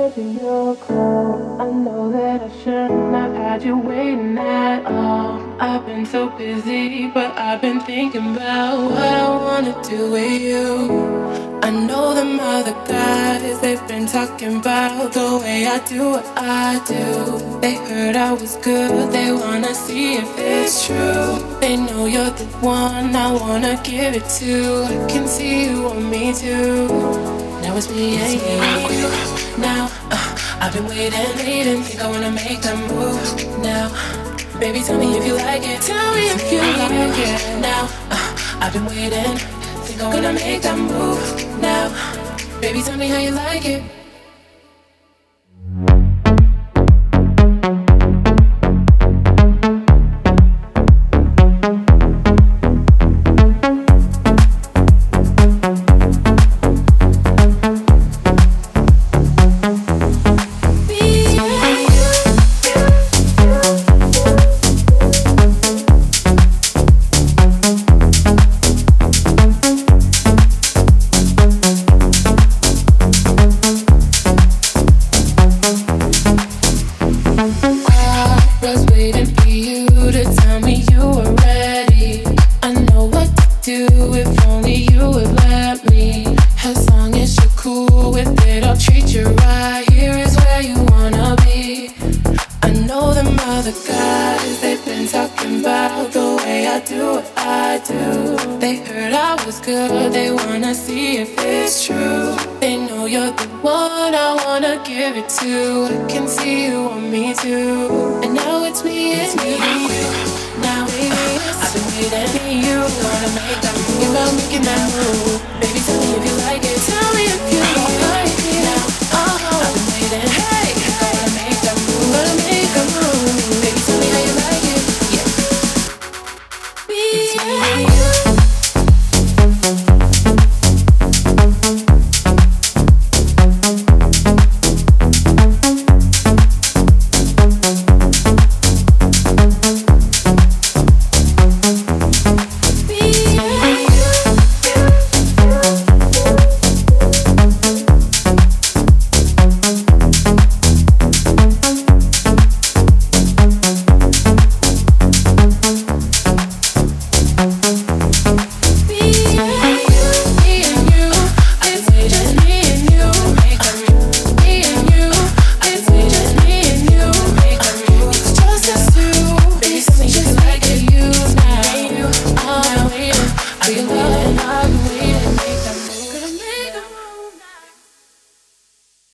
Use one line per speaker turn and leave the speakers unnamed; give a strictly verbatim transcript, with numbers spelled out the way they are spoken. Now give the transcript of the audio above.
in your call. I know that I shouldn't have had you waiting at all. I've been so busy, but I've been thinking about what I wanna do with you. I know them other guys, they've been talking about the way I do what I do. They heard I was good, they wanna see if it's true. They know you're the one I wanna give it to. I can see you want me too. Now it's me and you. Now, uh, I've been waiting, waiting, think I wanna make that move. Now, baby, tell me if you like it. Tell me if you like it. Now, uh, I've been waiting, think I wanna make that move. Now, baby, tell me how you like it.
Making that move.